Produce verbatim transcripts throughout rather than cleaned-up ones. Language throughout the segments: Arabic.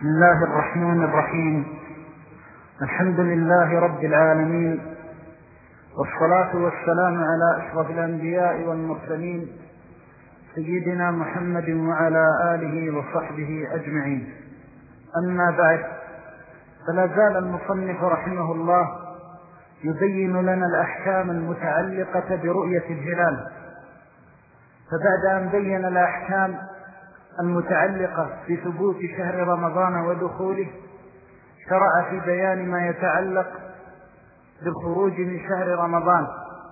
بسم الله الرحمن الرحيم. الحمد لله رب العالمين، والصلاة والسلام على أشرف الأنبياء والمرسلين سيدنا محمد وعلى آله وصحبه أجمعين. أما بعد، فلا زال المصنف رحمه الله يبين لنا الأحكام المتعلقة برؤية الهلال. فبعد أن بين الأحكام المتعلقة بثبوت شهر رمضان ودخوله، شرع في بيان ما يتعلق بالخروج من شهر رمضان.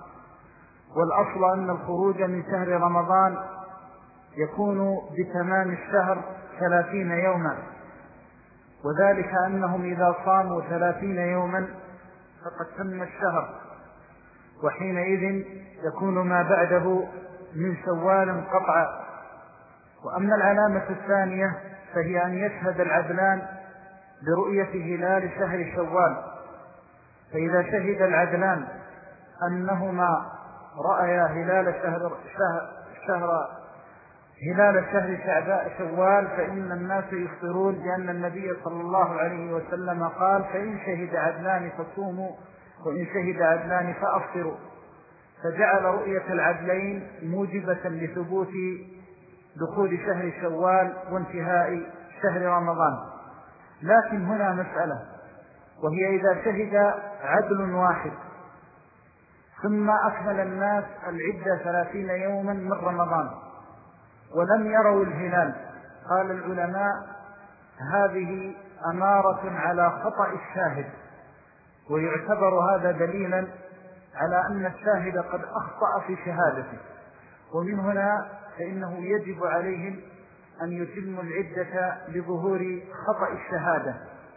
والأصل أن الخروج من شهر رمضان يكون بتمام الشهر ثلاثين يوما، وذلك أنهم إذا صاموا ثلاثين يوما فقد تم الشهر، وحينئذ يكون ما بعده من شوال قطعا. وأما العلامة الثانية فهي أن يشهد العدلان برؤية هلال شهر شوال. فإذا شهد العدلان أنهما رأيا هلال شهر, شهر, شهر هلال شهر شعباء شوال فإن الناس يفطرون، لأن النبي صلى الله عليه وسلم قال: فإن شهد عدلان فصوموا وإن شهد عدلان فأفطروا. فجعل رؤية العدلين موجبة لثبوت دخول شهر شوال وانتهاء شهر رمضان. لكن هنا مسألة، وهي إذا شهد عدل واحد ثم أكمل الناس العدة ثلاثين يوما من رمضان ولم يروا الهلال، قال العلماء: هذه أمارة على خطأ الشاهد، ويعتبر هذا دليلا على أن الشاهد قد أخطأ في شهادته. ومن هنا فإنه يجب عليهم أن يتموا العدة لظهور خطأ الشهادة.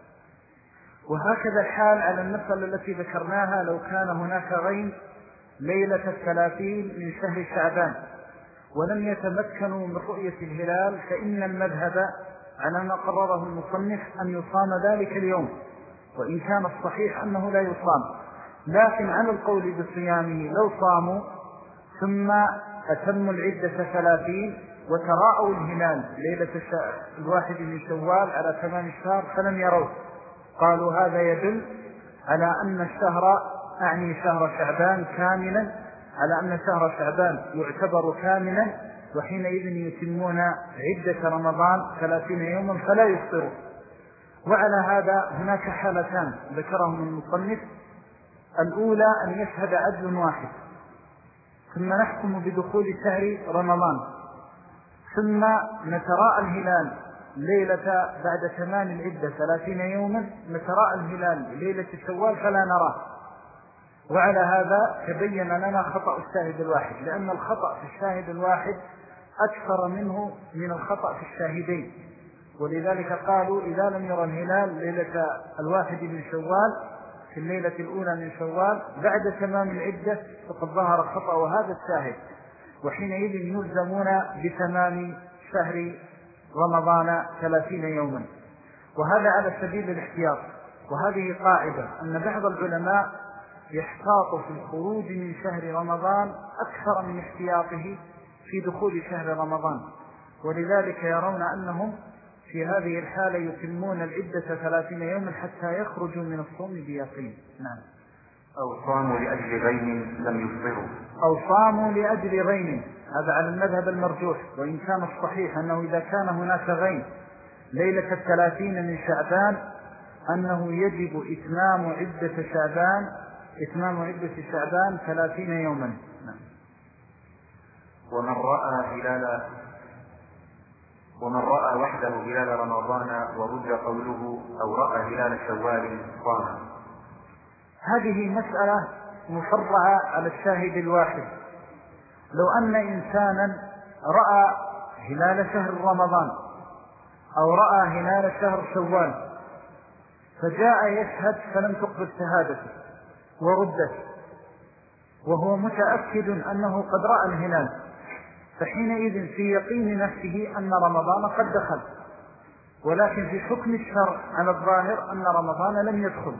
وهكذا الحال على المسألة التي ذكرناها: لو كان هناك غيم ليلة الثلاثين من شهر شعبان ولم يتمكنوا من رؤية الهلال، فإن المذهب على ما قرره المصنف أن يصام ذلك اليوم، وإن كان الصحيح أنه لا يصام. لكن على القول بصيامه لو صاموا ثم أتموا العدة ثلاثين وتراءوا الهلال ليلة الواحد من شوال على تمام الشهر فلم يروه، قالوا: هذا يدل على أن الشهر، أعني شهر شعبان كاملا، على أن شهر شعبان يعتبر كاملا، وحينئذ يتمون عدة رمضان ثلاثين يوما فلا يفطروا. وعلى هذا هناك حالتان ذكرهم المصنف: الأولى أن يشهد عدل واحد ثم نحكم بدخول شهر رمضان، ثم نتراءى الهلال ليلة بعد تمام العدة ثلاثين يوما، نتراءى الهلال ليلة الشوال فلا نراه. وعلى هذا تبين لنا خطأ الشاهد الواحد، لأن الخطأ في الشاهد الواحد أكثر منه من الخطأ في الشاهدين. ولذلك قالوا: إذا لم يرى الهلال ليلة الواحد من شوال في الليلة الأولى من شوال بعد تمام العدة فقد ظهر الخطأ وهذا الشاهد، وحينئذ يلزمون بتمام شهر رمضان ثلاثين يوما. وهذا على سبيل الاحتياط. وهذه قاعدة أن بعض العلماء يحتاط في الخروج من شهر رمضان أكثر من احتياطه في دخول شهر رمضان، ولذلك يرون أنهم في هذه الحالة يتمون العدة ثلاثين يوما حتى يخرجوا من الصوم بيقين. نعم. أو صاموا لأجل غيم لم يفطروا أو صاموا لأجل غيم، هذا على المذهب المرجوح. وإن كان الصحيح أنه إذا كان هناك غيم ليلة الثلاثين من شعبان أنه يجب إتمام عدة شعبان إتمام عدة شعبان ثلاثين يوما. نعم. ومن رأى هلال ومن رأى وحده هلال رمضان ورد قوله أو رأى هلال شوال صام. هذه مسألة مفرعة على الشاهد الواحد. لو أن إنسانا رأى هلال شهر رمضان أو رأى هلال شهر شوال فجاء يشهد فلم تقبل شهادته وردت، وهو متأكد أنه قد رأى الهلال، فحينئذ في يقين نفسه أن رمضان قد دخل، ولكن في حكم الشرع على الظاهر أن رمضان لم يدخل.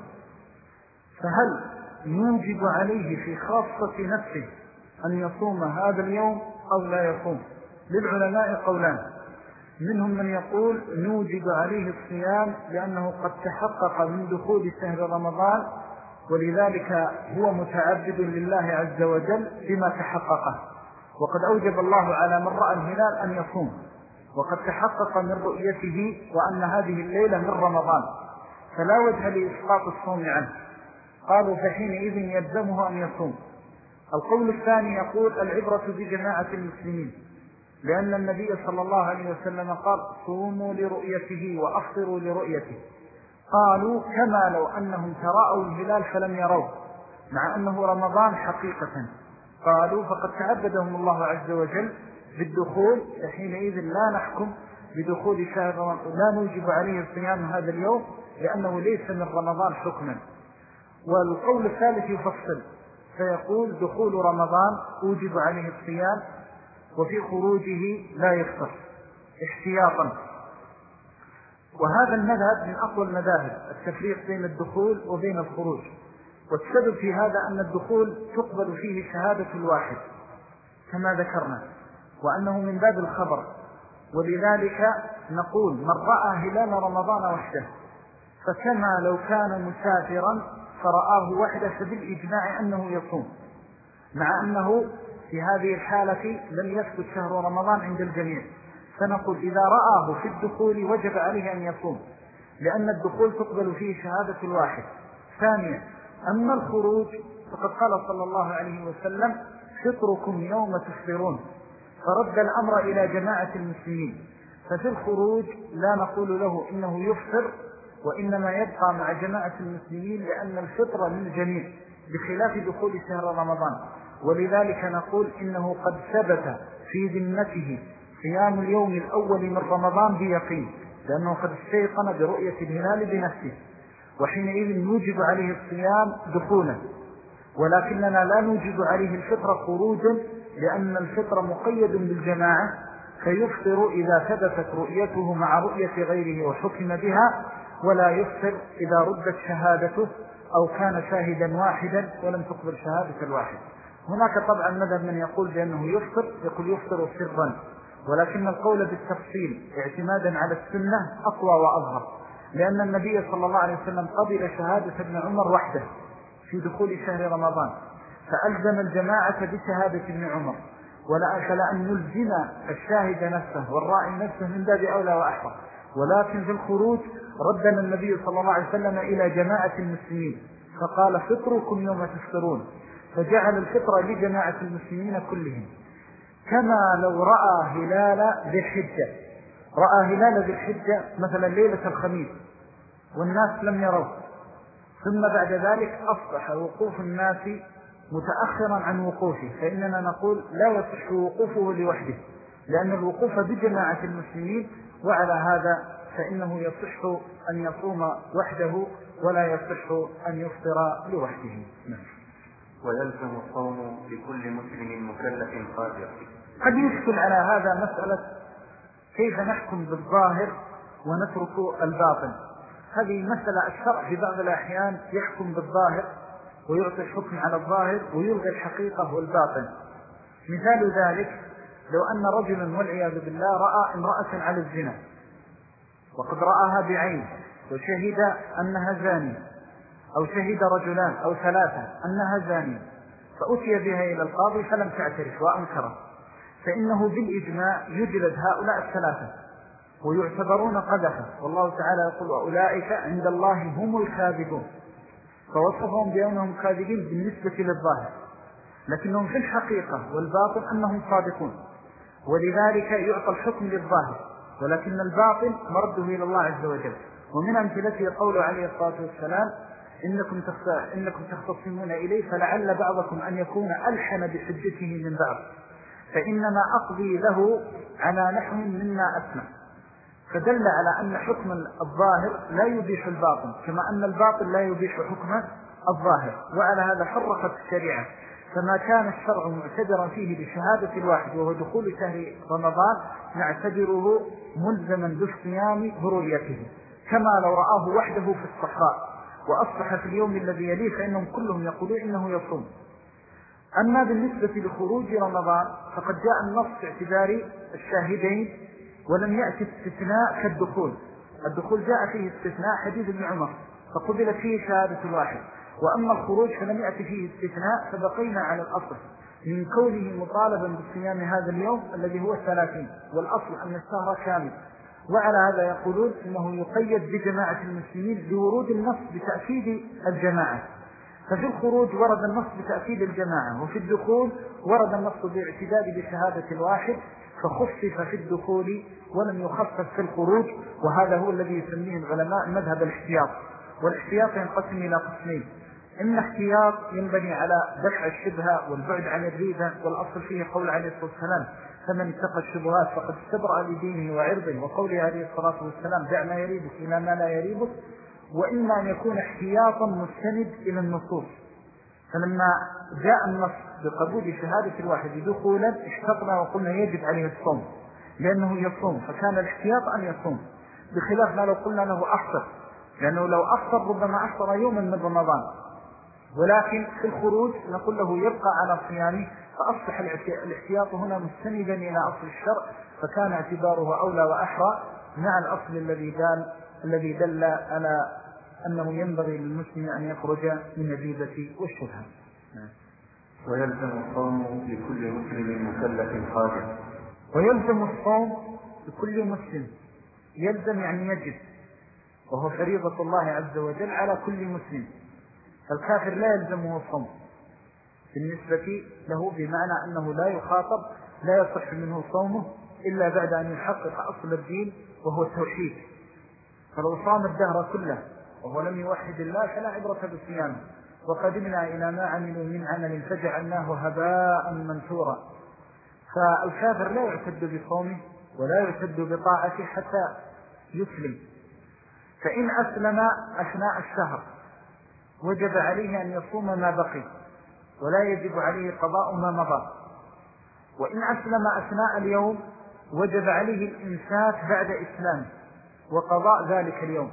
فهل يوجب عليه في خاصة نفسه أن يصوم هذا اليوم أو لا يصوم؟ للعلماء قولان. منهم من يقول نوجب عليه الصيام لأنه قد تحقق من دخول شهر رمضان، ولذلك هو متعبد لله عز وجل بما تحققه، وقد أوجب الله على من رأى الهلال أن يصوم، وقد تحقق من رؤيته وأن هذه الليلة من رمضان، فلا وجه لإسقاط الصوم عنه. قالوا فحينئذ يلزمه أن يصوم. القول الثاني يقول العبرة بجماعة المسلمين، لأن النبي صلى الله عليه وسلم قال صوموا لرؤيته وأفطروا لرؤيته. قالوا كما لو أنهم تراءوا الهلال فلم يروه مع أنه رمضان حقيقة. قالوا فقد تعبدهم الله عز وجل بالدخول، فحينئذ لا نحكم بدخول شهر رمضان، لا نوجب عليه الصيام هذا اليوم لأنه ليس من رمضان حكما. والقول الثالث يفصل فيقول دخول رمضان أوجب عليه الصيام، وفي خروجه لا يفطر احتياطا. وهذا المذهب من أقوى المذاهب، التفريق بين الدخول وبين الخروج. والسبب في هذا أن الدخول تقبل فيه شهادة الواحد كما ذكرنا، وأنه من باب الخبر، ولذلك نقول من رأى هلال رمضان وحده فكما لو كان مسافرا فرآه وحده فبالإجماع أنه يصوم، مع أنه في هذه الحالة لم يثبت شهر رمضان عند الجميع. فنقول إذا رآه في الدخول وجب عليه أن يصوم، لأن الدخول تقبل فيه شهادة الواحد. ثانيا أما الخروج فقد قال صلى الله عليه وسلم فطركم يوم تفطرون، فرد الأمر إلى جماعة المسلمين. ففي الخروج لا نقول له إنه يفطر، وإنما يبقى مع جماعة المسلمين، لأن الفطر من الجميع بخلاف دخول شهر رمضان. ولذلك نقول إنه قد ثبت في ذمته صيام اليوم الأول من رمضان بيقين، لأنه قد استيقن برؤية الهلال بنفسه، وحينئذ نوجب عليه الصيام دخولا، ولكننا لا نوجب عليه الفطر خروجا، لأن الفطر مقيد بالجماعة، فيفطر إذا ثبتت رؤيته مع رؤية غيره وحكم بها، ولا يفطر إذا ردت شهادته أو كان شاهدا واحدا ولم تقبل شهادة الواحد. هناك طبعا مذهب من يقول بأنه يفطر، يقول يفطر سرا، ولكن القول بالتفصيل اعتمادا على السنة أقوى وأظهر، لأن النبي صلى الله عليه وسلم قبل شهادة ابن عمر وحده في دخول شهر رمضان، فألزم الجماعة بشهادة ابن عمر، ولا أخل أن يلزم الشاهد نفسه والرائي نفسه من باب أولى وأحرى. ولكن في الخروج ردنا النبي صلى الله عليه وسلم إلى جماعة المسلمين فقال فطركم يوم تفطرون، فجعل الفطر لجماعة المسلمين كلهم. كما لو رأى هلال ذي الحجة، رأى هلال ذي الحجة مثلا ليلة الخميس والناس لم يروه، ثم بعد ذلك أصبح وقوف الناس متأخرا عن وقوفه، فإننا نقول لا يصح وقوفه لوحده، لأن الوقوف بجماعة المسلمين، وعلى هذا فإنه يصح أن يصوم وحده ولا يصح أن يفطر لوحده. ويلزم الصوم لكل مسلم مكلف قادر. قد يشكل على هذا مسألة كيف نحكم بالظاهر ونترك الباطن. هذه مسألة الشرع في بعض الأحيان يحكم بالظاهر ويعطي الحكم على الظاهر ويلغي الحقيقة والباطن. مثال ذلك لو أن رجلا والعياذ بالله رأى امرأة على الزنا وقد رآها بعين وشهد أنها زانية، أو شهد رجلان أو ثلاثة أنها زانية، فأتي بها إلى القاضي فلم تعترف وأنكرت، فإنه بالإجماع يجلد هؤلاء الثلاثة ويعتبرون قذفا، والله تعالى يقول وأولئك عند الله هم الكاذبون، فوصفهم بأنهم كاذبين بالنسبة للظاهر، لكنهم في الحقيقة والباطن أنهم صادقون، ولذلك يعطى الحكم للظاهر، ولكن الباطن مرده إلى الله عز وجل. ومن أمثلته قوله عليه الصلاة والسلام إنكم إنكم تختصمون إليه فلعل بعضكم أن يكون ألحن بحجته من بعض، فإنما أقضي له على نحو مما أسمع، فدل على أن حكم الظاهر لا يبيح الباطن، كما أن الباطن لا يبيح حكم الظاهر. وعلى هذا حرقت الشريعة، فما كان الشرع معتبرا فيه بشهادة الواحد وهو دخول شهر رمضان نعتبره ملزما بالصيام برؤيته، كما لو رآه وحده في الصحراء وأصبح في اليوم الذي يليه فإنهم كلهم يقولون إنه يصوم. أما بالنسبة لخروج رمضان فقد جاء النص اعتبار الشاهدين ولم يأتي استثناء كالدخول. الدخول جاء فيه استثناء حديث ابن عمر فقبلت فيه شهادة الواحد، وأما الخروج فلم يأتي فيه استثناء، فبقينا على الأصل من كونه مطالبا بالصيام هذا اليوم الذي هو الثلاثين، والأصل أن الشهر كامل. وعلى هذا يقولون إنه يقيد بجماعة المسلمين لورود النص بتأكيد الجماعة. ففي الخروج ورد النص بتأكيد الجماعة، وفي الدخول ورد النص باعتداد بشهادة الواحد، فخفف في الدخول ولم يخفف في الخروج. وهذا هو الذي يسميه العلماء مذهب الاحتياط. والاحتياط ينقسم إلى قسمين: إما احتياط ينبني على دفع الشبهة والبعد عن الريبة، والأصل فيه قول عليه الصلاة والسلام: فمن اتقى الشبهات فقد استبرأ لدينه وعرضه، وقوله عليه الصلاة والسلام: دع ما يريبك إلى ما لا يريبك. وإما أن يكون احتياطا مستند إلى النصوص، فلما جاء النص بقبول شهادة الواحد دخولا اشتقنا وقلنا يجب عليه الصوم لأنه يصوم، فكان الاحتياط أن يصوم، بخلاف ما لو قلنا له أفطر، لأنه لو أفطر ربما أفطر يوما من رمضان. ولكن في الخروج نقول له يبقى على صيامه، فأصبح الاحتياط هنا مستندا إلى أصل الشرع، فكان اعتباره أولى وأحرى مع الأصل الذي دل الذي دل على أنه ينبغي للمسلم أن يخرج من الريبة والشبهة. ويلزم الصوم لكل مسلم مكلف قادر. ويلزم الصوم لكل مسلم، يلزم يعني يجب، وهو فريضة الله عز وجل على كل مسلم. فالكافر لا يلزمه الصوم بالنسبة له، بمعنى أنه لا يخاطب، لا يصح منه صومه إلا بعد أن يحقق أصل الدين وهو التوحيد. فلو صام الدهر كله وهو لم يوحد الله فلا عبرة بصيامه. وقدمنا إلى ما عملوا من عمل فجعلناه هباء منثورا. فالكافر لا يعتد بصومه ولا يعتد بطاعته حتى يسلم. فإن أسلم أثناء الشهر وجب عليه أن يصوم ما بقي، ولا يجب عليه قضاء ما مضى. وإن أسلم أثناء اليوم وجب عليه الإمساك بعد إسلامه وقضاء ذلك اليوم.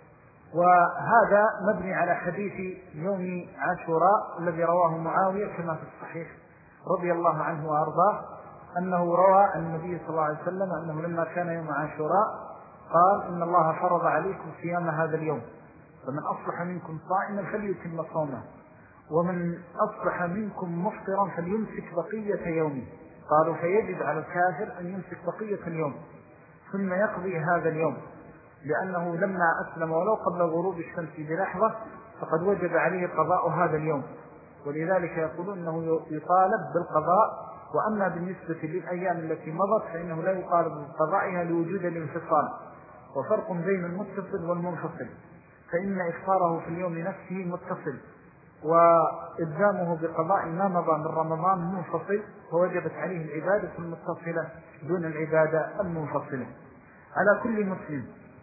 وهذا مبني على حديث يوم عاشوراء الذي رواه معاوية كما في الصحيح رضي الله عنه وأرضاه، أنه روى عن النبي صلى الله عليه وسلم أنه لما كان يوم عاشوراء قال: إن الله فرض عليكم صيام هذا اليوم، فمن أصبح منكم صائما فليتم صومه، ومن أصبح منكم مفطرا فليمسك بقية يومه. قالوا: فيجب على الكافر أن يمسك بقية اليوم ثم يقضي هذا اليوم، لأنه لما أسلم ولو قبل غروب الشمس بلحظة فقد وجب عليه قضاء هذا اليوم. ولذلك يقولون أنه يطالب بالقضاء. وأما بالنسبة للأيام التي مضت فإنه لا يطالب بقضائها لوجود الانفصال. وفرق بين المتصل والمنفصل، فإن إفطاره في اليوم نفسه متصل، وإلزامه بقضاء ما مضى من رمضان منفصل، فوجبت عليه العبادة المتصلة دون العبادة المنفصلة على كل مسلم.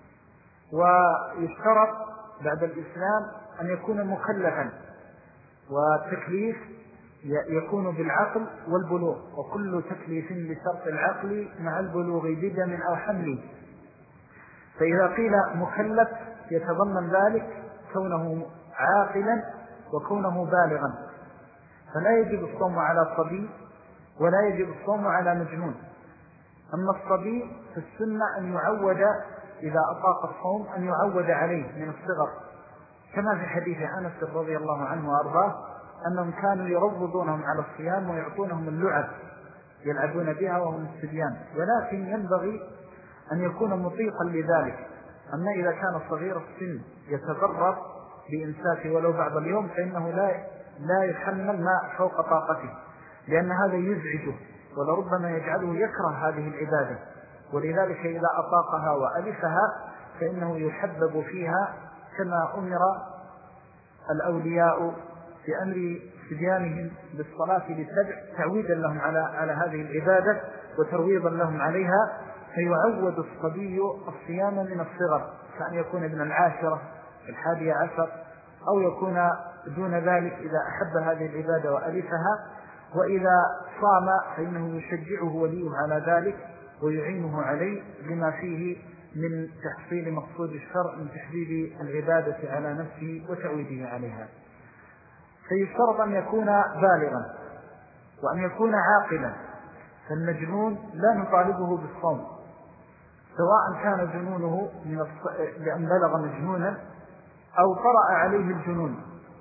ويشترط بعد الإسلام أن يكون مكلفا، والتكليف يكون بالعقل والبلوغ، وكل تكليف بشرط العقل مع البلوغ بدم أو حمل. فإذا قيل مكلف يتضمن ذلك كونه عاقلا وكونه بالغا، فلا يجب الصوم على الصبي ولا يجب الصوم على مجنون. أما الصبي في السنة أن يعود إذا أطاق الصوم أن يعود عليه من الصغر، كما في حديث أنس رضي الله عنه وأرضاه أنهم كانوا يروضونهم على الصيام ويعطونهم اللعب يلعبون بها وهم الصبيان، ولكن ينبغي أن يكون مطيقا لذلك. أما إذا كان صغير السن يتضرر بإمساكه ولو بعض اليوم فإنه لا لا يحمل ما فوق طاقته، لأن هذا يزعجه ولربما يجعله يكره هذه العبادة. ولذلك إذا أطاقها وألفها فإنه يحبب فيها، كما أمر الأولياء بأمر صبيانهم بالصلاة للسبع تعويدا لهم على على هذه العبادة وترويضا لهم عليها. فيعود الصبي الصيام من الصغر، كأن يكون ابن العاشرة الحادية عشر، أو يكون دون ذلك إذا أحب هذه العبادة وألفها. وإذا صام فإنه يشجعه وليه على ذلك ويعينه عليه لما فيه من تحصيل مقصود الشرع من تحديد العبادة على نفسه وتعويده عليها. فيشترط أن يكون بالغا وأن يكون عاقلا. فالمجنون لا نطالبه بالصوم سواء كان جنونه من الص... لأن بلغ مجنونا أو طرأ عليه الجنون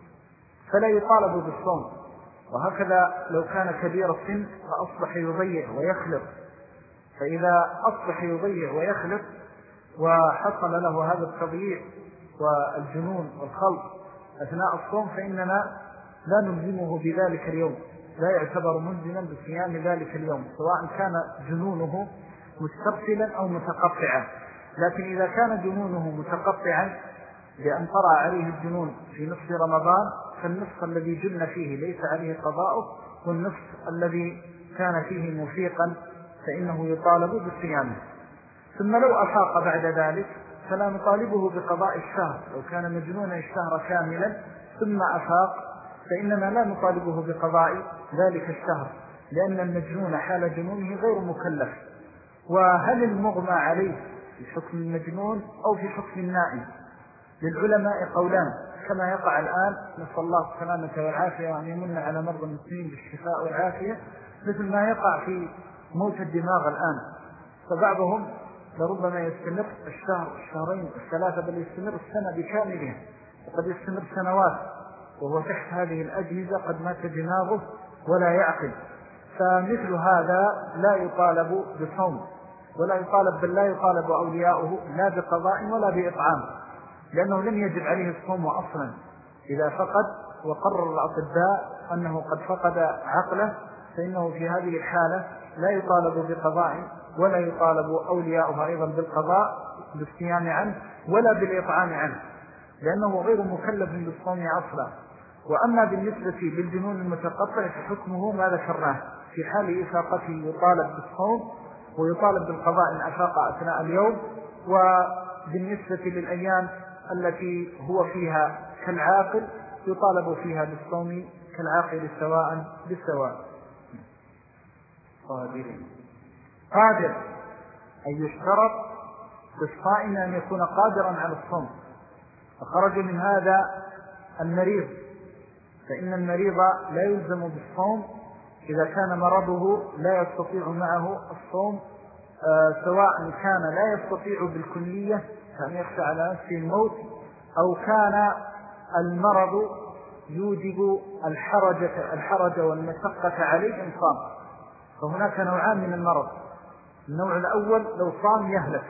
فلا يطالب بالصوم. وهكذا لو كان كبير السن فأصبح يضيع ويخلط، فإذا أصبح يضيع ويخلط وحصل له هذا التضييع والجنون والخلط أثناء الصوم فإننا لا نلزمه بذلك اليوم، لا يعتبر ملزما بصيام ذلك اليوم سواء كان جنونه مسترسلا أو متقطعا. لكن إذا كان جنونه متقطعا لأن طرأ عليه الجنون في نصف رمضان فالنصف الذي جن فيه ليس عليه قضاؤه، والنصف الذي كان فيه مفيقا فإنه يطالب بصيامه. ثم لو أفاق بعد ذلك فلا نطالبه بقضاء الشهر، لو كان مجنونا الشهر كاملا ثم أفاق فإننا لا نطالبه بقضاء ذلك الشهر، لأن المجنون حال جنونه غير مكلف. وهل المغمى عليه في حكم المجنون أو في حكم النائم؟ للعلماء قولان كما يقع الآن، نسأل الله السلامة والعافية وأن يمن على مرضى المسلمين بالشفاء والعافية، مثل ما يقع في موت الدماغ الآن. فبعضهم لربما يستمر الشهر الشهرين الثلاثة بل يستمر السنة بكاملها، وقد يستمر سنوات وهو تحت هذه الأجهزة قد مات دماغه ولا يعقل. فمثل هذا لا يطالب بصوم ولا يطالب بل لا يطالب أولياؤه لا بقضاء ولا بإطعام، لأنه لم يجب عليه الصوم أصلا. إذا فقد وقرر الأطباء أنه قد فقد عقله فإنه في هذه الحالة لا يطالب بقضاء ولا يطالب أولياؤه أيضا بالقضاء بالصيام عنه ولا بالإطعام عنه، لأنه غير مكلف بالصوم أصلا. وأما بالنسبة للجنون المتقطع فحكمه ما ذكرناه، في حال إفاقته يطالب بالصوم ويطالب بالقضاء إن أفاق أثناء اليوم، وبالنسبة للأيام التي هو فيها كالعاقل يطالب فيها بالصوم كالعاقل سواء بالسواء. قادر قادر أن يشترط للصائم أن يكون قادرا على الصوم، فخرج من هذا المريض، فإن المريض لا يلزم بالصوم إذا كان مرضه لا يستطيع معه الصوم، آه سواء كان لا يستطيع بالكلية كان يخشى على نفسه الموت، أو كان المرض يوجب الحرجة, الحرج والمشقة عليه إن صام. فهناك نوعان من المرض، النوع الأول لو صام يهلك،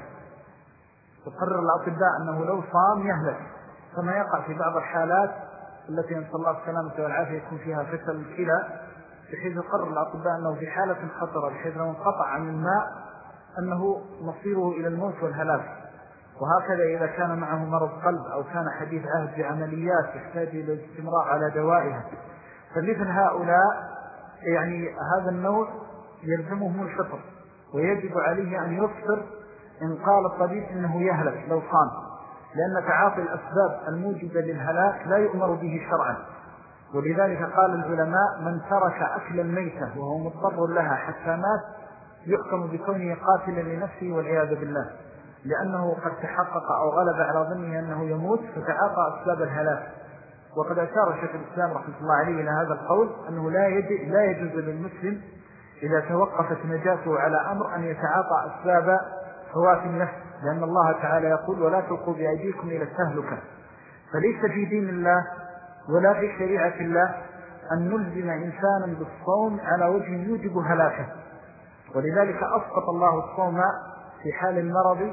تقرر الأطباء أنه لو صام يهلك، كما يقع في بعض الحالات التي نسأل الله السلامة والعافية يكون فيها فشل الكلى، بحيث يقرر الأطباء أنه في حالة خطرة بحيث لو انقطع عن الماء أنه مصيره إلى الموت والهلاك. وهكذا إذا كان معه مرض قلب أو كان حديث عهد بعمليات يحتاج إلى الاستمرار على دوائها، فمثل هؤلاء يعني هذا النوع يلزمهم الفطر، ويجب عليه أن يفطر إن قال الطبيب إنه يهلك لو صام، لأن تعاطي الأسباب الموجبة للهلاك لا يؤمر به شرعا. ولذلك قال العلماء من ترك أكل الميتة وهو مضطر لها حتى مات يحكم بكونه قاتلا لنفسه والعياذ بالله، لأنه قد تحقق أو غلب على ظنه أنه يموت فتعاطى أسباب الهلاك. وقد أشار شيخ الإسلام رحمه الله عليه إلى هذا القول أنه لا يجوز, لا يجوز للمسلم إذا توقفت نجاته على أمر أن يتعاطى أسباب فوات النفس، لأن الله تعالى يقول ولا تلقوا بأيديكم إلى التهلكة. فليس في دين الله ولا في شريعة الله أن نلزم إنسانا بالصوم على وجه يوجب هلاكه، ولذلك أسقط الله الصوم في حال المرض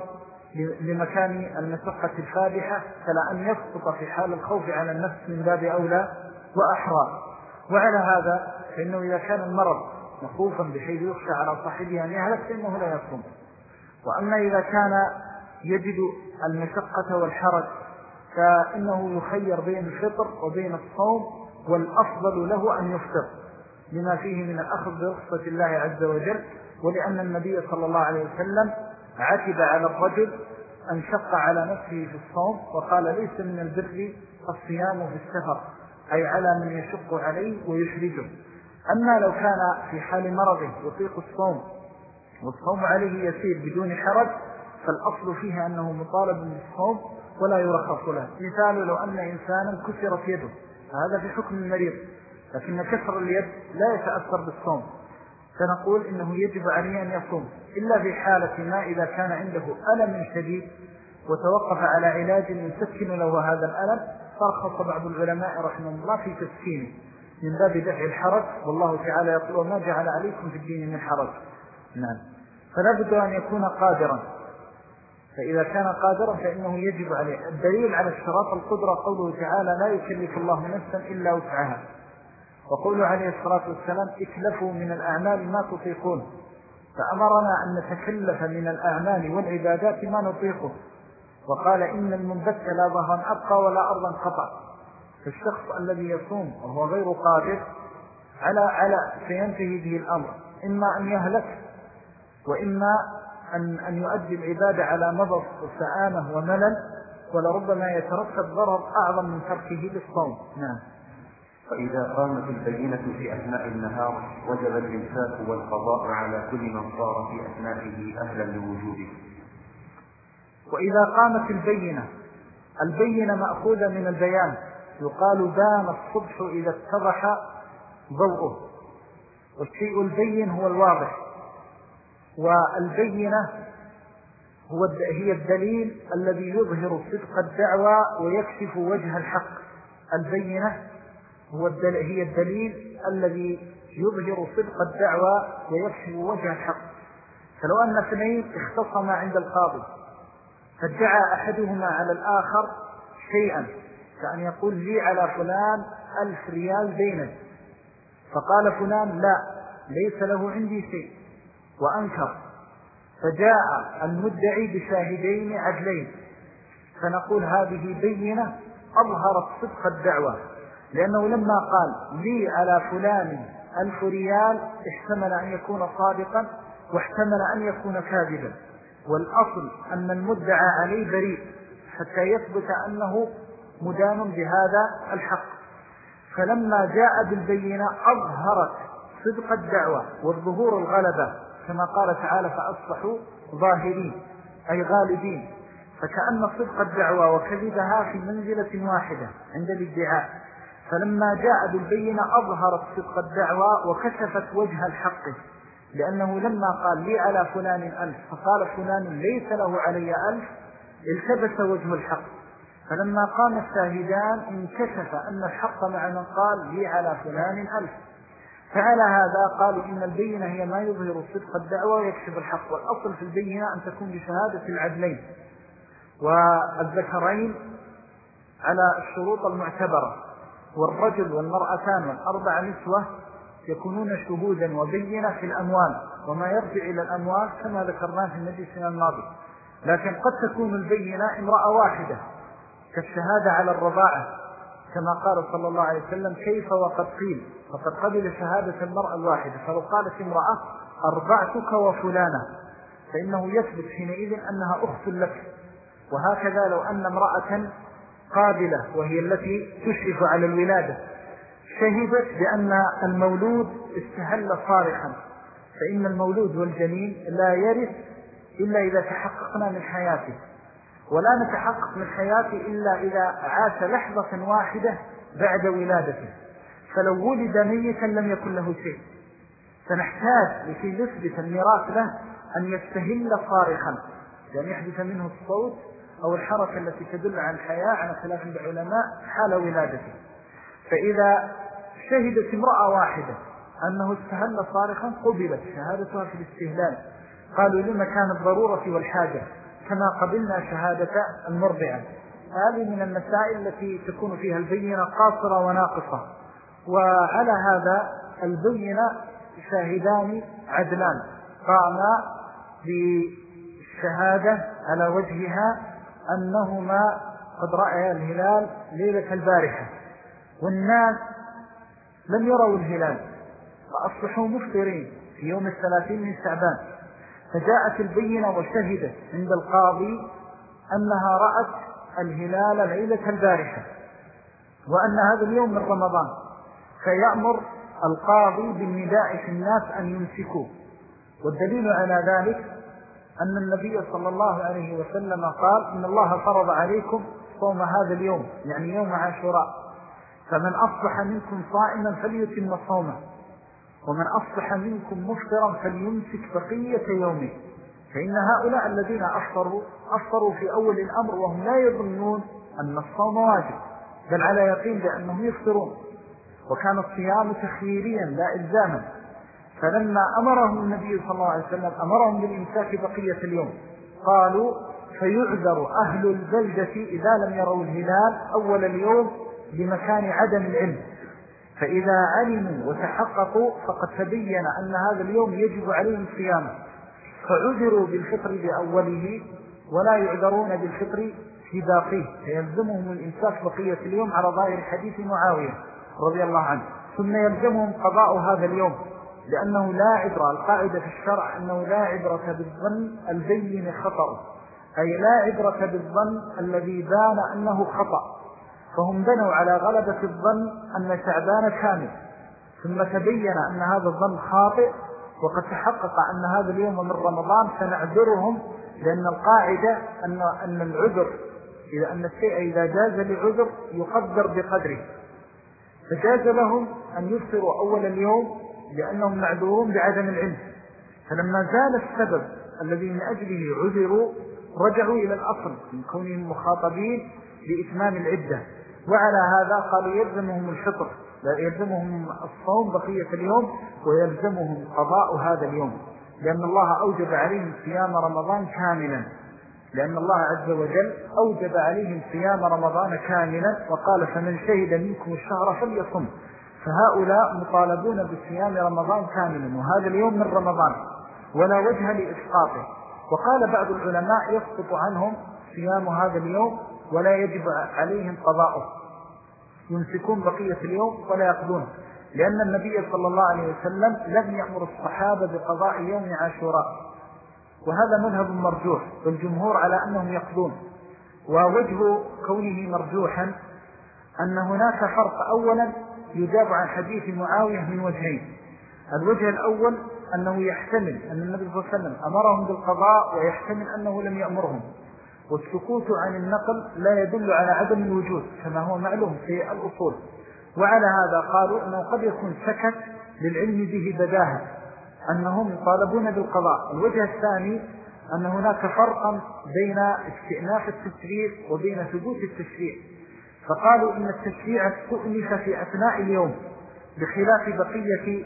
لمكان المشقة الفادحة، فلا أن يسقط في حال الخوف على النفس من باب أولى وأحرى. وعلى هذا فإنه إذا كان المرض مخوفا بحيث يخشى على صاحبه أن يهلك فإنه لا يصوم. وأما إذا كان يجد المشقة والحرج فإنه يخير بين الفطر وبين الصوم، والأفضل له أن يفطر لما فيه من الأخذ برخصة الله عز وجل، ولأن النبي صلى الله عليه وسلم عتب على الرجل أن شق على نفسه في الصوم وقال ليس من البر الصيام في السفر، أي على من يشق عليه ويحرجه. أما لو كان في حال مرضه يطيق الصوم والصوم عليه يسير بدون حرج فالأصل فيه أنه مطالب بالصوم ولا يرخص له. مثال لو أن إنسانا كسرت يده فهذا في حكم المريض، لكن كسر اليد لا يتأثر بالصوم، فنقول إنه يجب عليه أن يصوم إلا في حالة ما إذا كان عنده ألم شديد وتوقف على علاج يسكن له هذا الألم، فرخص بعض العلماء رحمه الله في تسكينه من باب دفع الحرج، والله تعالى يقول وما جعل عليكم في الدين من حرج. نعم. فلا بد أن يكون قادرا، فإذا كان قادرا فإنه يجب عليه. الدليل على اشتراط القدرة قوله تعالى لا يكلف الله نفسا إلا وسعها، وقوله عليه الصلاة والسلام اكلفوا من الأعمال ما تطيقون، فأمرنا أن نتكلف من الأعمال والعبادات ما نطيقه، وقال إن المنبت لا ظهرا أبقى ولا أرضا قطع. فالشخص الذي يصوم وهو غير قادر على على سينتهي به الأمر، إما أن يهلك وإما أن, أن يؤدي العبادة على مضض وسآمة وملل، ولربما يترتب ضرر أعظم من تركه للصوم. نعم. فإذا قامت البينة في أثناء النهار وجب الإمساك والقضاء على كل من صار في أثنائه أهلا لوجوده. وإذا قامت البينة، البينة مأخوذة من البيان، يقال بان الصبح إذا اتضح ضوءه، والشيء البين هو الواضح، والبينة هو هي الدليل الذي يظهر صدق الدعوة ويكشف وجه الحق. البينة هو هي الدليل الذي يظهر صدق الدعوة ويكشف وجه الحق. فلو أن اثنين اختصما عند القاضي فادعى أحدهما على الآخر شيئا، كأن يقول لي على فلان ألف ريال دينا، فقال فلان لا ليس له عندي شيء وأنكر، فجاء المدعي بشاهدين عدلين، فنقول هذه بينة أظهرت صدق الدعوة، لأنه لما قال لي على فلان ألف ريال احتمل أن يكون صادقا واحتمل أن يكون كاذبا، والأصل أن المدعى عليه بريء حتى يثبت أنه مدان بهذا الحق. فلما جاء بالبينة أظهرت صدق الدعوة والظهور الغلبة، كما قال تعالى فأصبحوا ظاهرين أي غالبين، فكأن صدق الدعوة وكذبها في منزلة واحدة عند الادعاء. فلما جاء بالبينة أظهرت صدق الدعوة وكشفت وجه الحق، لأنه لما قال لي على فلان ألف فقال فلان ليس له علي ألف التبس وجه الحق، فلما قام الشاهدان انكشف أن الحق مع من قال لي على فلان ألف. فعلى هذا قالوا إن البينة هي ما يظهر صدق الدعوة ويكشف الحق، والأصل في البينة أن تكون بشهادة العدلين والذكرين على الشروط المعتبرة، والرجل والمرأتان والأربع نسوة يكونون شهودا وبينة في الأموال وما يرجع إلى الأموال كما ذكرناه في المجلس الماضي. لكن قد تكون البينة امرأة واحدة كالشهادة على الرضاعة، كما قال صلى الله عليه وسلم كيف وقد قيل، فقد قبل شهادة المرأة الواحدة، فلو قالت امرأة أرضعتك وفلانة فإنه يثبت حينئذ أنها أخت لك. وهكذا لو أن امرأة قابلة وهي التي تشرف على الولادة شهدت بأن المولود استهل صارخا، فإن المولود والجنين لا يرث إلا إذا تحققنا من حياته، ولا نتحقق من حياته إلا إذا عاش لحظة واحدة بعد ولادته، فلو ولد ميتا لم يكن له شيء، فنحتاج لكي نثبت الميراث له أن يستهل صارخا، لأن يحدث منه الصوت أو الحركة التي تدل عن الحياة على خلاف العلماء حال ولادته. فإذا شهدت امرأة واحدة أنه استهل صارخا قبلت شهادتها في الاستهلال، قالوا لما كانت الضرورة والحاجة كما قبلنا شهادة المرضعة. هذه من المسائل التي تكون فيها البينة قاصرة وناقصة. وعلى هذا البينة شاهدان عدلان قاما بالشهادة على وجهها أنهما قد رأيا الهلال ليلة البارحة، والناس لم يروا الهلال فأصبحوا مفطرين في يوم الثلاثين من شعبان، فجاءت البينة وشهدت عند القاضي أنها رأت الهلال ليلة البارحة وأن هذا اليوم من رمضان، فيأمر القاضي بالنداء في الناس أن يمسكوه. والدليل على ذلك أن النبي صلى الله عليه وسلم قال إن الله فرض عليكم صوم هذا اليوم، يعني يوم عاشوراء، فمن أصبح منكم صائما فليتم صومه. ومن أصبح منكم مفطرا فليمسك بقية يومه، فإن هؤلاء الذين أفطروا أفطروا في أول الأمر وهم لا يظنون أن الصوم واجب، بل على يقين بأنهم يفطرون، وكان الصيام تخييريا لا إلزاما. فلما أمرهم النبي صلى الله عليه وسلم أمرهم بالإمساك بقية اليوم، قالوا فيعذر أهل البلدة إذا لم يروا الهلال أول اليوم بمكان عدم العلم، فإذا علموا وتحققوا فقد تبين أن هذا اليوم يجب عليهم صيامه، فعذروا بالفطر بأوله ولا يعذرون بالفطر في باقيه، فيلزمهم الإمساك بقية اليوم على ظاهر حديث معاوية رضي الله عنه. ثم يلزمهم قضاء هذا اليوم، لأنه لا عبرة، القاعدة في الشرع أنه لا عبرة بالظن البين خطأ، أي لا عبرة بالظن الذي بان أنه خطأ. فهم بنوا على غلبة الظن أن شعبان كامل، ثم تبين أن هذا الظن خاطئ وقد تحقق أن هذا اليوم من رمضان، فنعذرهم، لأن القاعدة أن أن العذر إذا أن الشيء إذا جاز لعذر يقدر بقدره، فجاز لهم أن يفطروا أول اليوم لأنهم معذورون بعدم العلم. فلما زال السبب الذي من أجله عذروا رجعوا إلى الأصل من كونهم مخاطبين بإتمام العدة، وعلى هذا قالوا يلزمهم الفطر، لا يلزمهم الصوم بقية اليوم ويلزمهم قضاء هذا اليوم، لأن الله أوجب عليهم صيام رمضان كاملا، لأن الله عز وجل أوجب عليهم صيام رمضان كاملا وقال فمن شهد منكم الشهر فليصم، فهؤلاء مطالبون بصيام رمضان كاملا، وهذا اليوم من رمضان ولا وجه لإسقاطه. وقال بعض العلماء يسقط عنهم صيام هذا اليوم ولا يجب عليهم قضاؤه، يمسكون بقية اليوم ولا يقضونه، لأن النبي صلى الله عليه وسلم لم يأمر الصحابة بقضاء يوم عاشوراء، وهذا مذهب مرجوح، والجمهور على أنهم يقضون. ووجه كونه مرجوحا أن هناك فرق أولا يجاب عن حديث معاوية من وجهين. الوجه الأول أنه يحتمل أن النبي صلى الله عليه وسلم أمرهم بالقضاء، ويحتمل أنه لم يأمرهم، والسكوت عن النقل لا يدل على عدم الوجود كما هو معلوم في الأصول. وعلى هذا قالوا أنه قد يكون سكت للعلم به بداهة أنهم يطالبون بالقضاء. الوجه الثاني أن هناك فرقا بين استئناف التشريع وبين ثبوت التشريع، فقالوا إن التشريع استؤنف في أثناء اليوم بخلاف بقية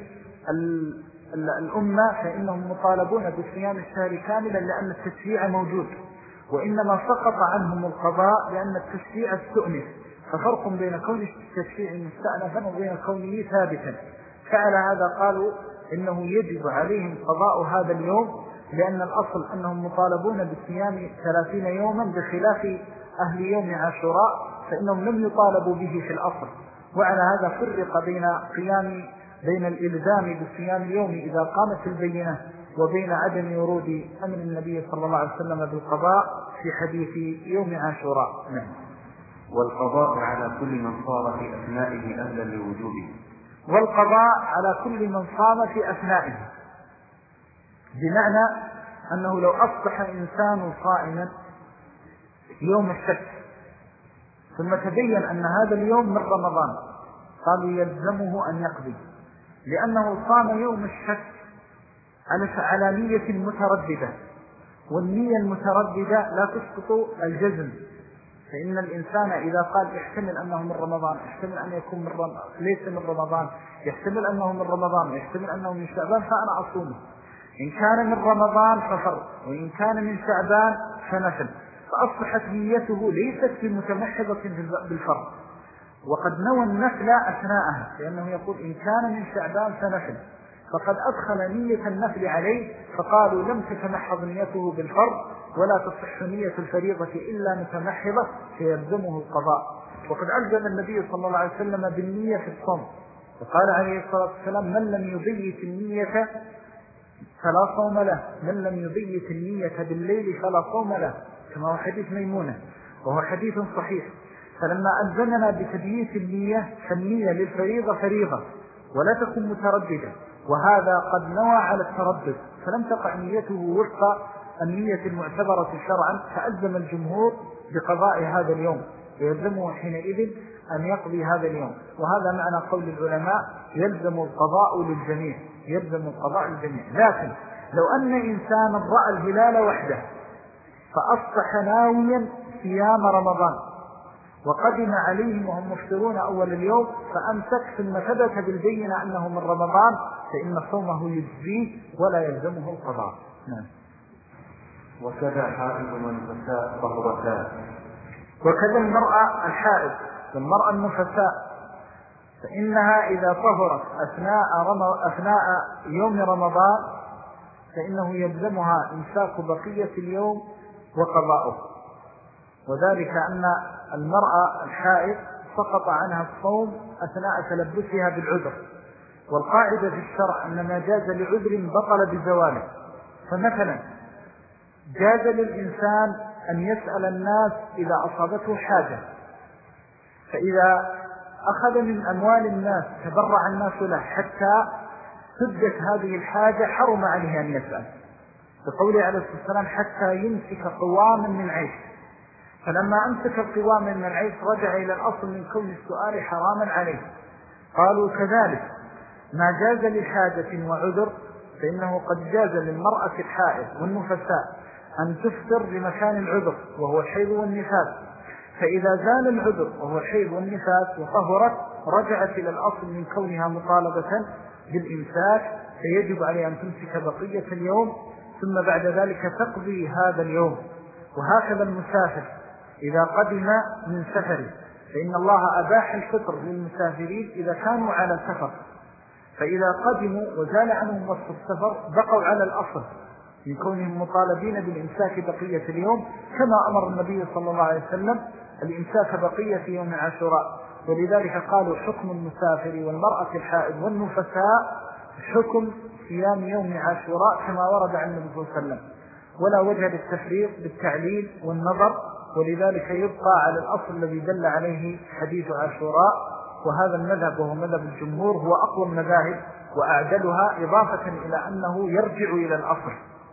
الأمة، فإنهم مطالبون بصيام الشهر كاملا لأن التشريع موجود، وإنما سقط عنهم القضاء لأن التشريع استؤنف. ففرق بين كون التشريع مستأنفا وبين كونه ثابتا. فعلى هذا قالوا إنه يجب عليهم قضاء هذا اليوم، لأن الأصل أنهم مطالبون بصيام ثلاثين يوما بخلاف أهل يوم عاشوراء، فإنهم لم يطالبوا به في الأصل. وعلى هذا فرق بين قيام بين الإلزام بصيام اليوم إذا قامت البينة وبين عدم ورود أمر النبي صلى الله عليه وسلم بالقضاء في حديث يوم عاشوراء. نعم. والقضاء على كل من صار في أثنائه أهلا لوجوبه. والقضاء على كل من صام في أثنائه، بمعنى أنه لو أصبح إنسان صائما يوم الشك ثم تبين أن هذا اليوم من رمضان، قالوا يلزمه أن يقضي، لأنه صام يوم الشك على نية مترددة، والنية المترددة لا تسقط الجزم. فإن الإنسان إذا قال يحتمل أنه من رمضان، يحتمل أن يكون من رمضان، ليس من رمضان، يحتمل أنه من رمضان، يحتمل أنه من شعبان، فأنا أصومه. إن كان من رمضان ففرض، وإن كان من شعبان فنفل، فأصبحت نيته ليست بمتمحضة بالفرض، وقد نوى النفل أثناءها، لأنه يقول إن كان من شعبان فنفل، فقد أدخل نية النفل عليه، فقالوا لم تتمحض نيته بالفرض ولا تصح نية الفريضة إلا متمحضة، فيلزمه القضاء. وقد ألزم النبي صلى الله عليه وسلم بالنية في الصوم، وقال عليه الصلاة والسلام من لم يبيت النية فلا صوم له، من لم يبيت النية بالليل فلا صوم له، كما هو حديث ميمونة وهو حديث صحيح. فلما ألزمنا بتبييت النية، فالنية للفريضة فريضة ولا تكون مترددة، وهذا قد نوى على التردد فلم تقع نيته وفق النية المعتبرة شرعا، فألزم الجمهور بقضاء هذا اليوم، ويلزمه حينئذ أن يقضي هذا اليوم. وهذا معنى قول العلماء يلزم القضاء للجميع، يلزم القضاء للجميع. لكن لو أن إنسانا رأى الهلال وحده فأصبح ناويا صيام رمضان وقدم عليهم وهم مفطرون أول اليوم فأمسك ثم ثبت بالبينة أنه من رمضان فإن صومه يجزيه ولا يلزمه القضاء. نعم. وكذا حائض والنفساء طهرتان. وكذا المرأة الحائض والمرأة النفساء فإنها إذا طهرت أثناء, أثناء يوم رمضان فإنه يلزمها إمساك بقية اليوم وقضاؤه، وذلك أن المرأة الحائض سقط عنها الصوم أثناء تلبسها بالعذر، والقاعدة في الشرع أن ما جاز لعذر بطل بزواله. فمثلا جاز للإنسان أن يسأل الناس إذا أصابته حاجة، فإذا أخذ من أموال الناس تبرع الناس له حتى سدت هذه الحاجة حرم عليه أن يسأل، بقوله عليه الصلاة والسلام حتى يمسك قواما من عيش. فلما أمسك القوام من العيش رجع إلى الأصل من كون السؤال حراما عليه. قالوا كذلك ما جاز لحاجة وعذر فإنه قد جاز للمرأة الحائض والنفساء أن تفطر بمكان العذر وهو الحيض والنفاس، فإذا زال العذر وهو الحيض والنفاس وطهرت رجعت إلى الأصل من كونها مطالبة بالإمساك، فيجب عليه أن تمسك بقية اليوم ثم بعد ذلك تقضي هذا اليوم. وهكذا المسافر إذا قدم من سفره فإن الله أباح الفطر للمسافرين إذا كانوا على سفر، فإذا قدموا وزال عنهم وصف السفر بقوا على الأصل من كونهم مطالبين بالإمساك بقية اليوم، كما أمر النبي صلى الله عليه وسلم الإمساك بقية يوم عاشوراء. ولذلك قالوا حكم المسافر والمرأة الحائض والنفساء حكم صيام يوم عاشوراء كما ورد عن النبي صلى الله عليه وسلم، ولا وجه للتفريق بالتعليل والنظر، ولذلك يبقى على الأصل الذي دل عليه حديث عاشوراء. وهذا المذهب وهو مذهب الجمهور هو أقوى المذاهب وأعدلها، إضافة إلى أنه يرجع إلى الأصل،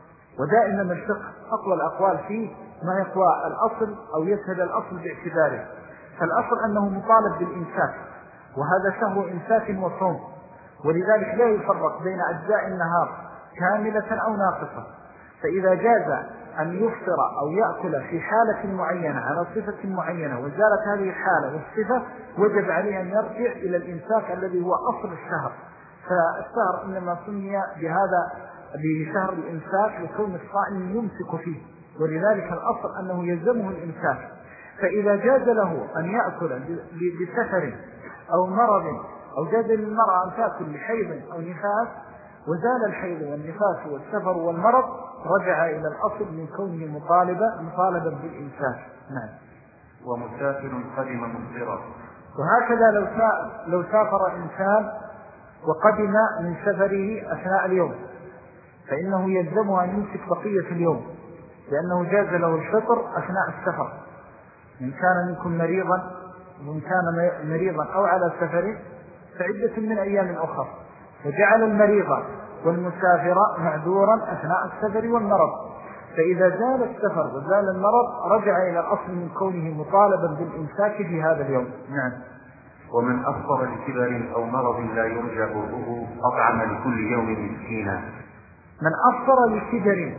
ودائما الفقه أقوى الأقوال فيه ما يقوى الأصل أو يسهل الأصل باعتباره. فالأصل أنه مطالب بالإمساك، وهذا شهر إمساك وصوم، ولذلك لا يفرق بين أجزاء النهار كاملة أو ناقصة. فإذا جاز أن يفطر أو يأكل في حالة معينة على صفة معينة وزالت هذه الحالة والصفة وجب عليه أن يرجع إلى الإمساك الذي هو أصل الشهر. فالشهر إنما سمي بهذا بشهر الإمساك لكون الصائم يمسك فيه، ولذلك الأصل أنه يلزمه الإمساك. فإذا جاز له أن يأكل بسفر أو مرض أو جاز للمرأة أن تأكل لحيض أو نفاس وزال الحيض والنفاس والسفر والمرض رجع إلى الأصل من كونه مطالبا مطالبا بالإمساك. نعم. ومسافر قدم مفطرا. وهكذا لو لو سافر إنسان وقدم من سفره أثناء اليوم فإنه يلزمه أن يمسك بقية اليوم، لأنه جاز له الفطر أثناء السفر. من كان منكم مريضا ومن كان مريضا أو على سفر فعدة من أيام أخرى، وجعل المريض والمسافر معذورا أثناء السفر والمرض. فإذا زال السفر وزال المرض رجع إلى الأصل من كونه مطالبا بالإمساك في هذا اليوم. نعم. ومن أفطر لكبر أو مرض لا يرجى برؤه أطعم لكل يوم مسكينا. من أفطر لكبر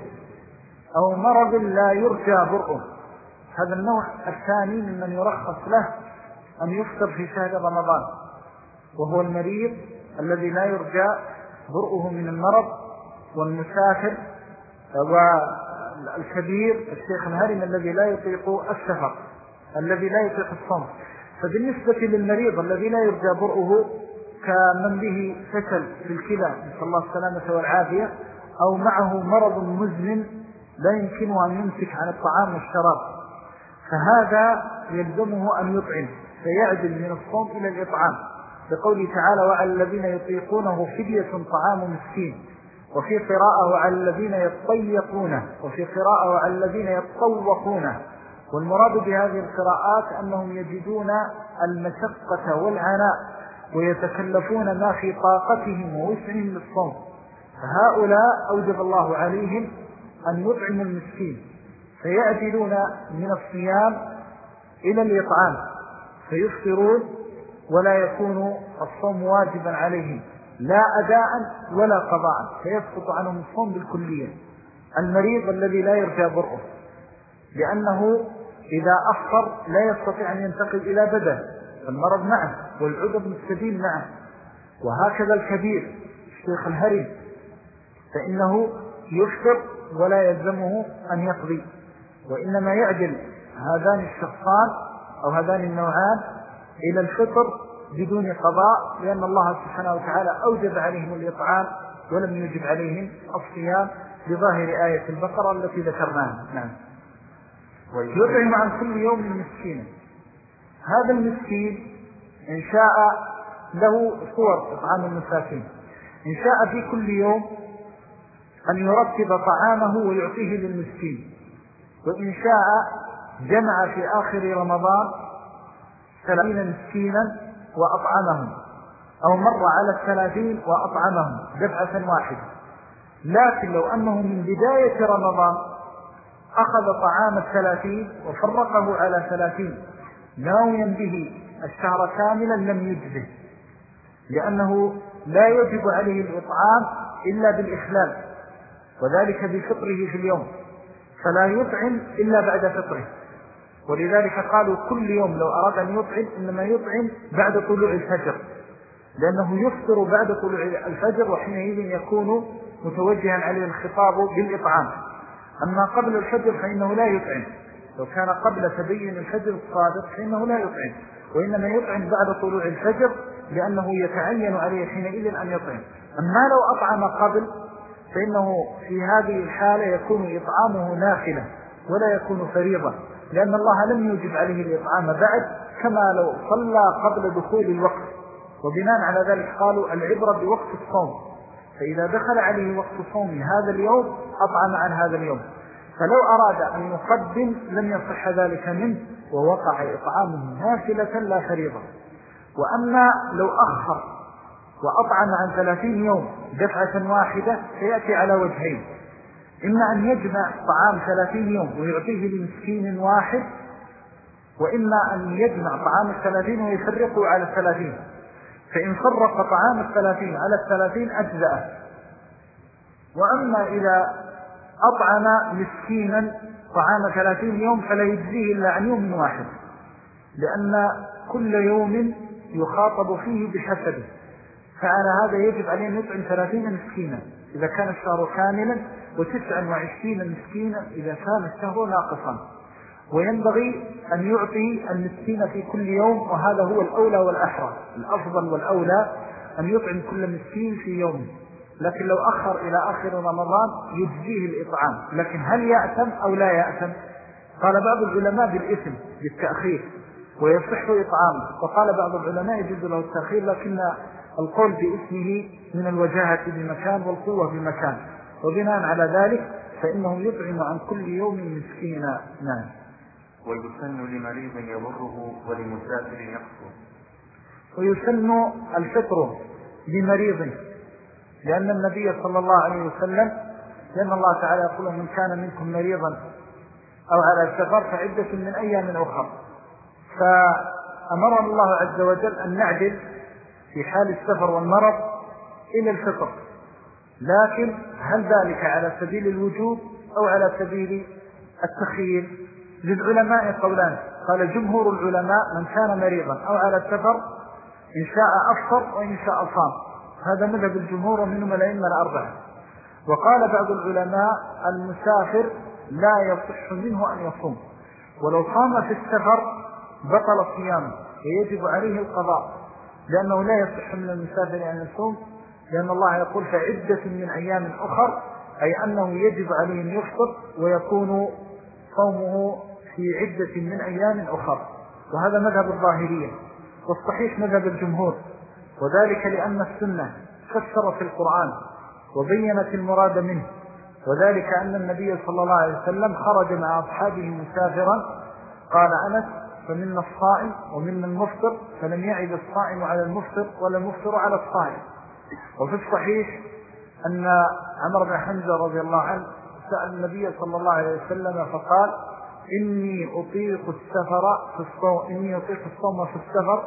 أو مرض لا يرجى برؤه، هذا النوع الثاني ممن يرخص له أن يفطر في شهر رمضان، وهو المريض الذي لا يرجى برؤه من المرض، والمسافر، والكبير الشيخ الهرم الذي لا يطيق السفر الذي لا يطيق الصوم. فبالنسبة للمريض الذي لا يرجى برؤه كمن به فشل في الكلى نسأل الله السلامة والعافية، أو معه مرض مزمن لا يمكنه أن يمسك عن الطعام والشراب، فهذا يلزمه أن يطعم فيعدل من الصوم إلى الإطعام، بقوله تعالى وعلى الذين يطيقونه فدية طعام مسكين، وفي قراءة وعلى الذين يطيقونه، وفي قراءة وعلى الذين يطوقونه. والمراد بهذه القراءات أنهم يجدون المشقة والعناء ويتكلفون ما في طاقتهم ووسعهم للصوم، فهؤلاء أوجب الله عليهم أن يطعموا المسكين فيعدلون من الصيام إلى الإطعام، فيفطرون ولا يكون الصوم واجبا عليهم لا أداء ولا قضاء، فيسقط عنهم الصوم بالكلية. المريض الذي لا يرجى برؤه، لأنه إذا أفطر لا يستطيع أن ينتقل إلى بدن، المرض معه والعذر مستديم معه. وهكذا الكبير الشيخ الهرم فإنه يفطر ولا يلزمه أن يقضي، وإنما يعدل هذان الشخصان أو هذان النوعان إلى الفطر بدون قضاء، لأن الله سبحانه وتعالى أوجب عليهم الإطعام ولم يوجب عليهم الصيام بظاهر آية البقرة التي ذكرناها. نعم. يطعم عن كل يوم مسكينا. هذا المسكين إن شاء له صور إطعام المساكين، إن شاء في كل يوم أن يرتب طعامه ويعطيه للمسكين، وإن شاء جمع في آخر رمضان ثلاثين مسكينا وأطعمهم، أو مر على الثلاثين وأطعمهم دفعة واحدة. لكن لو أنه من بداية رمضان أخذ طعام الثلاثين وفرقه على ثلاثين ناويا به الشهر كاملا لم يجزه، لأنه لا يجب عليه الإطعام إلا بالإخلال، وذلك بفطره في اليوم، فلا يطعم إلا بعد فطره. ولذلك قالوا كل يوم لو أراد أن يطعم إنما يطعم بعد طلوع الفجر، لأنه يفطر بعد طلوع الفجر، وحينئذ يكون متوجها عليه الخطاب بالإطعام. أما قبل الفجر فإنه لا يطعم، لو كان قبل تبين الفجر الصادق فإنه لا يطعم، وإنما يطعم بعد طلوع الفجر، لأنه يتعين عليه حينئذ أن يطعم. أما لو أطعم قبل فإنه في هذه الحالة يكون إطعامه نافلة ولا يكون فريضة، لأن الله لم يوجب عليه الإطعام بعد، كما لو صلى قبل دخول الوقت. وبناء على ذلك قالوا العبرة بوقت الصوم، فإذا دخل عليه وقت صوم هذا اليوم أطعم عن هذا اليوم، فلو أراد أن يقدم لم يصح ذلك منه، ووقع إطعامه نافلة لا فريضة. وأما لو أخر وأطعم عن ثلاثين يوم دفعة واحدة فيأتي على وجهين: إما أن يجمع طعام ثلاثين يوم ويعطيه لمسكين واحد، وإما أن يجمع طعام الثلاثين ويفرقه على الثلاثين، فإن فرق طعام الثلاثين على الثلاثين أجزأه. وأما إذا أطعم مسكينا طعام ثلاثين يوم فلا يجزيه إلا عن يوم واحد، لأن كل يوم يخاطب فيه بحسبه، فعلى هذا يجب عليه أن يطعم ثلاثين مسكينا إذا كان الشهر كاملا، وتسعا وعشرين مسكينا إذا كان الشهر ناقصا. وينبغي أن يعطي المسكين في كل يوم، وهذا هو الأولى والأحرى، الأفضل والأولى أن يطعم كل مسكين في يوم. لكن لو أخر إلى آخر رمضان يجزيه الإطعام، لكن هل يأثم أو لا يأثم؟ قال بعض العلماء بالإثم بالتأخير ويصح إطعامه، وقال بعض العلماء يجوز له التأخير، لكن القول باسمه من الوجاهة بمكان والقوة بمكان، وبناء على ذلك فإنه يطعم عن كل يوم مسكينا. نعم. ويسن لمريض يضره ولمسافر يقصر. ويسن الفطر لمريض، لأن النبي صلى الله عليه وسلم، لأن الله تعالى يقول: من كان منكم مريضا أو على سفر فعدة من أيام أخرى، فأمر الله عز وجل أن نعدل في حال السفر والمرض إلى الفطر. لكن هل ذلك على سبيل الوجوب أو على سبيل التخيير؟ للعلماء قولان. قال جمهور العلماء: من كان مريضا أو على السفر إن شاء أفطر وإن شاء صام، هذا مذهب الجمهور ومنهم الأئمة الأربعة. وقال بعض العلماء: المسافر لا يصح منه أن يصوم، ولو صام في السفر بطل صيامه ويجب عليه القضاء، لأنه لا يصح من المسافر أن يصوم، لأن الله يقول: فعدة من أيام أخر، أي أنه يجب عليه أن يفطر ويكون صومه في عدة من أيام أخر. وهذا مذهب الظاهرية، والصحيح مذهب الجمهور، وذلك لأن السنة فسرت القرآن وبينت المراد منه، وذلك أن النبي صلى الله عليه وسلم خرج مع أصحابه مسافرا، قال أنس: فمنا الصائم ومنا المفطر، فلم يعد الصائم على المفطر ولا المفطر على الصائم. وفي الصحيح أن عمر بن حمزة رضي الله عنه سأل النبي صلى الله عليه وسلم فقال: إني أطيق السفر في الصوم إني أطيق الصوم في السفر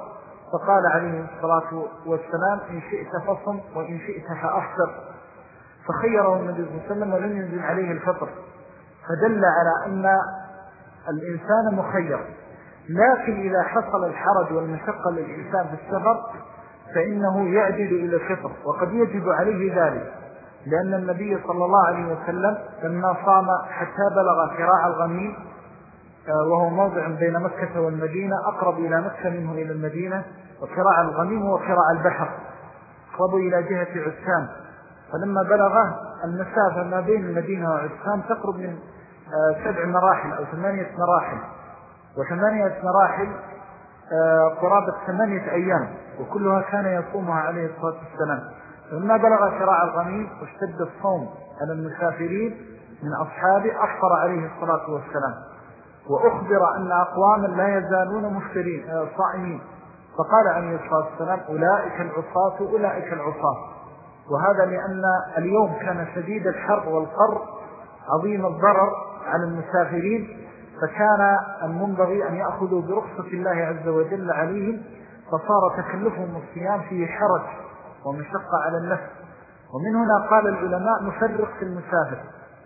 فقال عليه الصلاة والسلام إن شئت فصم وإن شئت فأفطر، فخيره النبي صلى الله عليه وسلم ولم ينزل عليه الفطر، فدل على أن الإنسان مخير. لكن إذا حصل الحرج والمشقة للإنسان في السفر فإنه يعدل إلى الفطر، وقد يجب عليه ذلك، لأن النبي صلى الله عليه وسلم لما صام حتى بلغ كراع الغميم، وهو موضع بين مكة والمدينة أقرب إلى مكة منه إلى المدينة، وكراع الغميم هو كراع البحر أقرب إلى جهة عسان، فلما بلغه المسافة ما بين المدينة وعسان تقرب من سبع مراحل أو ثمانية مراحل، وثمانية مراحل قرابة ثمانية أيام، وكلها كان يصومها عليه الصلاة والسلام. فلما بلغ كراع الغميم واشتد الصوم على المسافرين من أصحابه أفطر عليه الصلاة والسلام، وأخبر أن أقواما لا يزالون مفطرين صائمين، فقال عليه الصلاة والسلام أولئك العصاة أولئك العصاة. وهذا لأن اليوم كان شديد الحر والقر عظيم الضرر على المسافرين، فكان المنبغي أن يأخذوا برخصة الله عز وجل عليهم، فصار تكلفهم الصيام فيه حرج ومشقة على النفس. ومن هنا قال العلماء نفرق في المسافر،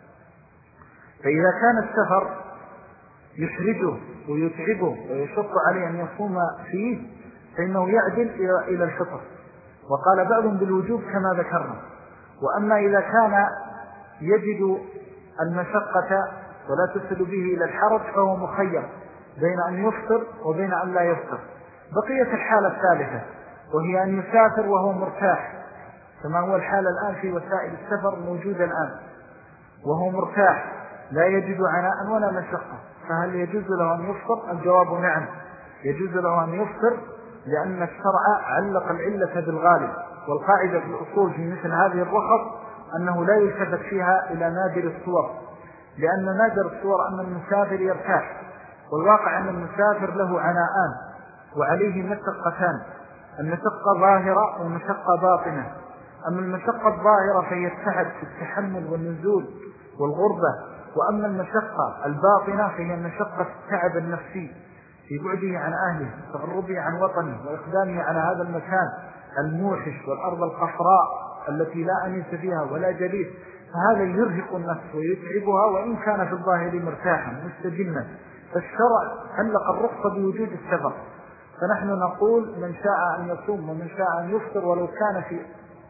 فإذا كان السفر يحرجه ويتعبه ويشق عليه أن يصوم فيه فإنه يعدل إلى الفطر، وقال بعضهم بالوجوب كما ذكرنا. وأما إذا كان يجد المشقة ولا تصل به إلى الحرج فهو مخير بين أن يفطر وبين أن لا يفطر. بقية الحالة الثالثة وهي أن يسافر وهو مرتاح، كما هو الحال الآن في وسائل السفر موجودة الآن، وهو مرتاح لا يجد عناء ولا مشقة، فهل يجوز له أن يفطر؟ الجواب نعم، يجوز له أن يفطر، لأن الشرع علق العلة بالغالب، والقاعدة في الأصول في مثل هذه الرخص أنه لا يلتفت فيها إلى نادر الصور، لأن نادر الصور أن المسافر يرتاح، والواقع أن المسافر له عناءان وعليه مشقتان، المشقة ظاهرة ومشقة باطنة. أما المشقة الظاهرة فهي التعب في التحمل والنزول والغربة، وأما المشقة الباطنة فهي مشقة التعب النفسي في بعده عن أهله، تغربه عن وطنه، وإقدامه على هذا المكان الموحش والأرض القفراء التي لا أنيس فيها ولا جليس، فهذا يرهق النفس ويتعبها وإن كان في الظاهر مرتاحا مستجما. فالشرع علق الرخصة بوجود السفر، فنحن نقول من شاء أن يصوم ومن شاء أن يفطر ولو كان في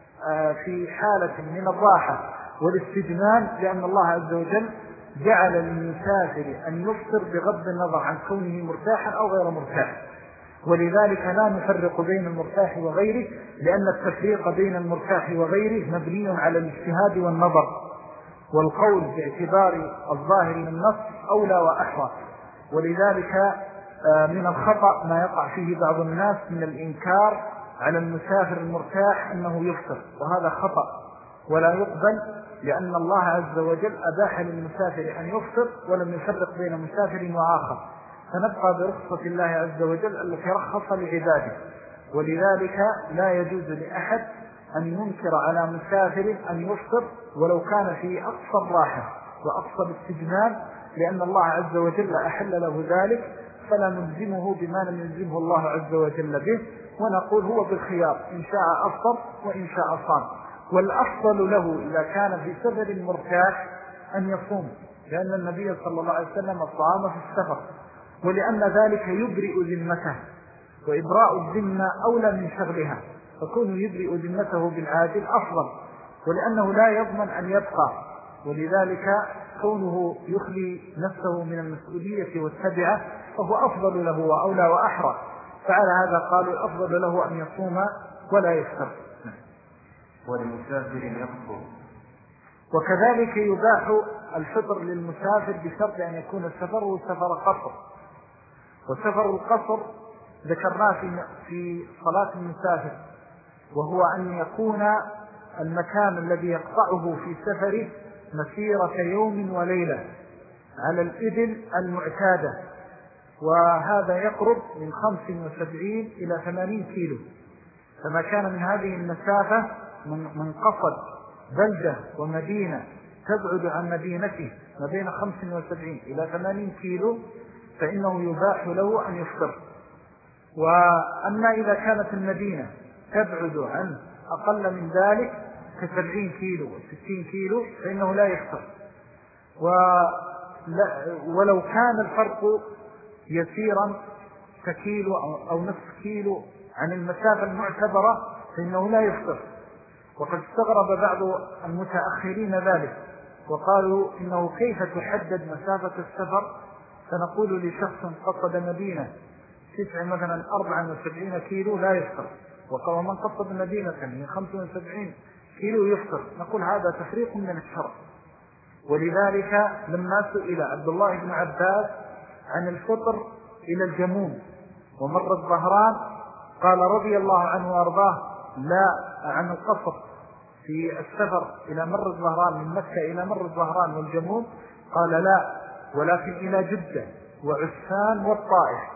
في حالة من الراحة والاستجمام، لأن الله عز وجل جعل للمسافر أن يفطر بغض النظر عن كونه مرتاحا أو غير مرتاح، ولذلك لا نفرق بين المرتاح وغيره، لأن التفريق بين المرتاح وغيره مبني على الاجتهاد والنظر، والقول باعتبار الظاهر من النص أولى وأحرى. ولذلك من الخطأ ما يقع فيه بعض الناس من الإنكار على المسافر المرتاح أنه يفطر، وهذا خطأ ولا يقبل، لأن الله عز وجل أباح للمسافر أن يفطر ولم يفرق بين مسافر وآخر، فنبقى برخصة الله عز وجل التي رخص لعباده. ولذلك لا يجوز لأحد أن ينكر على مسافر أن يفطر ولو كان في أقصى الراحة وأقصى الاستجمام، لأن الله عز وجل أحل له ذلك، فلا نلزمه بما لم يلزمه الله عز وجل به، ونقول هو بالخيار إن شاء أفطر وإن شاء صام. والأفضل له إذا كان في سفر مرتاح أن يصوم، لأن النبي صلى الله عليه وسلم صام في السفر، ولأن ذلك يبرئ ذمته، وإبراء الذمة أولى من شغلها، فكونه يبرئ ذمته بالعاجل أفضل، ولأنه لا يضمن أن يبقى، ولذلك كونه يخلي نفسه من المسؤولية والتبعة فهو أفضل له وأولى وأحرى. فعلى هذا قالوا الأفضل له أن يصوم ولا يفطر. وللمسافر يفطر. وكذلك يباح الفطر للمسافر بشرط أن يكون السفر سفر قصر، وسفر القصر ذكرناه في في صلاة المسافر، وهو أن يكون المكان الذي يقطعه في سفره مسيرة يوم وليلة على الإبل المعتادة، وهذا يقرب من خمس وسبعين إلى ثمانين كيلو، فما كان من هذه المسافة من قصد بلدة ومدينة تبعد عن مدينته ما بين خمس وسبعين إلى ثمانين كيلو فإنه يباح له أن يفطر. وأما إذا كانت المدينة تبعد عن أقل من ذلك كسبعين كيلو وستين كيلو فإنه لا يفطر. ولو كان الفرق يسيرا ككيلو أو نصف كيلو عن المسافة المعتبرة فإنه لا يفطر. وقد استغرب بعض المتأخرين ذلك وقالوا إنه كيف تحدد مسافة السفر، فنقول لشخص قصد مدينة تسع مثلا أربعة وسبعين كيلو لا يفطر، ومن قصد مدينة من خمسة وسبعين كيلو يفطر، نقول هذا تفريق من الشرع. ولذلك لما سئل عبد الله بن عباس عن الفطر إلى الجموم ومر الظهران قال رضي الله عنه وارضاه لا عن القصر في السفر إلى مر الظهران من مكة إلى مر الظهران والجموم قال لا، ولكن إلى جدة وعسفان والطائف